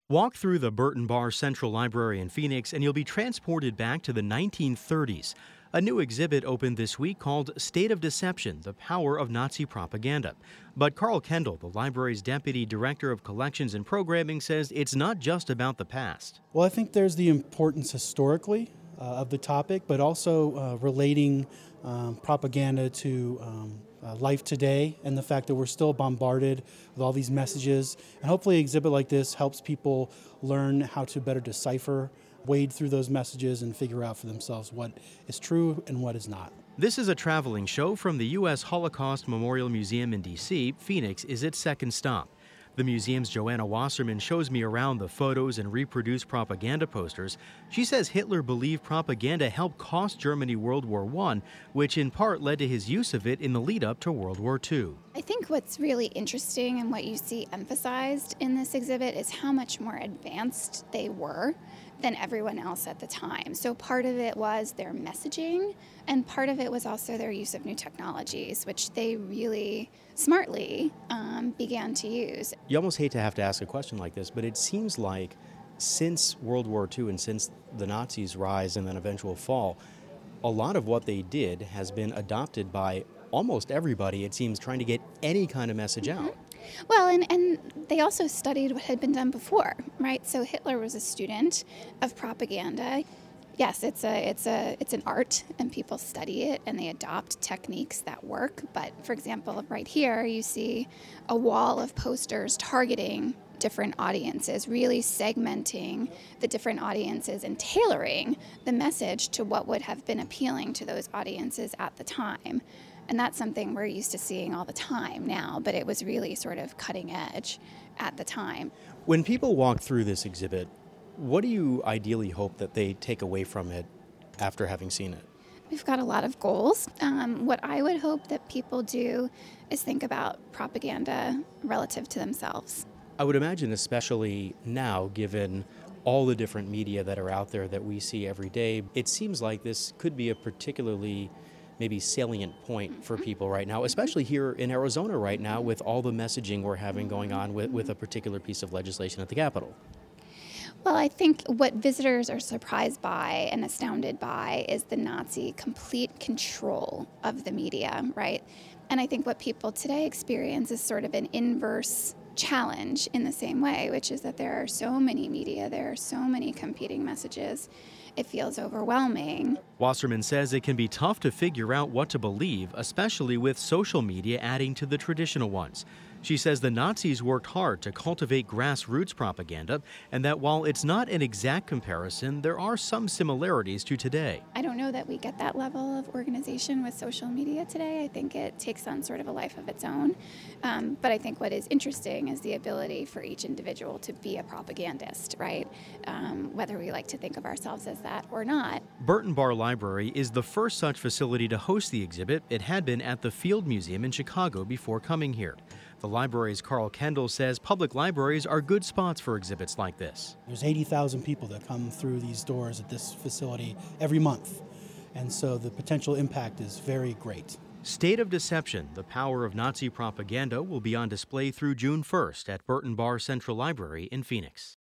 Walk through the Burton Barr Central Library in Phoenix and you'll be transported back to the 1930s. A new exhibit opened this week called State of Deception, The Power of Nazi Propaganda. But Carl Kendall, the library's deputy director of collections and programming, says it's not just about the past. Well, I think there's the importance historically of the topic, but also relating propaganda to life today and the fact that we're still bombarded with all these messages. And hopefully an exhibit like this helps people learn how to better decipher, wade through those messages and figure out for themselves what is true and what is not. This is a traveling show from the U.S. Holocaust Memorial Museum in D.C. Phoenix is its second stop. The museum's Joanna Wasserman shows me around the photos and reproduced propaganda posters. She says Hitler believed propaganda helped cost Germany World War I, which in part led to his use of it in the lead up to World War II. I think what's really interesting and what you see emphasized in this exhibit is how much more advanced they were than everyone else at the time. So part of it was their messaging, and part of it was also their use of new technologies, which they really smartly began to use. You almost hate to have to ask a question like this, but it seems like since World War II and since the Nazis' rise and then eventual fall, a lot of what they did has been adopted by almost everybody, it seems, trying to get any kind of message out. Well, and they also studied what had been done before, right? So Hitler was a student of propaganda. Yes, it's an art, and people study it, and they adopt techniques that work. But, for example, right here, you see a wall of posters targeting different audiences, really segmenting the different audiences and tailoring the message to what would have been appealing to those audiences at the time. And that's something we're used to seeing all the time now, but it was really sort of cutting edge at the time. When people walk through this exhibit, what do you ideally hope that they take away from it after having seen it? We've got a lot of goals. What I would hope that people do is think about propaganda relative to themselves. I would imagine, especially now, given all the different media that are out there that we see every day, it seems like this could be a particularly maybe salient point for people right now, especially here in Arizona right now with all the messaging we're having going on with a particular piece of legislation at the Capitol. Well, I think what visitors are surprised by and astounded by is the Nazi complete control of the media, right? And I think what people today experience is sort of an inverse challenge in the same way, which is that there are so many media, there are so many competing messages, it feels overwhelming. Wasserman says it can be tough to figure out what to believe, especially with social media adding to the traditional ones. She says the Nazis worked hard to cultivate grassroots propaganda, and that while it's not an exact comparison, there are some similarities to today. I don't know that we get that level of organization with social media today. I think it takes on sort of a life of its own. But I think what is interesting is the ability for each individual to be a propagandist, right? Whether we like to think of ourselves as that or not. Burton Barr Library is the first such facility to host the exhibit. It had been at the Field Museum in Chicago before coming here. The library's Carl Kendall says public libraries are good spots for exhibits like this. There's 80,000 people that come through these doors at this facility every month, and so the potential impact is very great. State of Deception, The Power of Nazi Propaganda will be on display through June 1st at Burton Barr Central Library in Phoenix.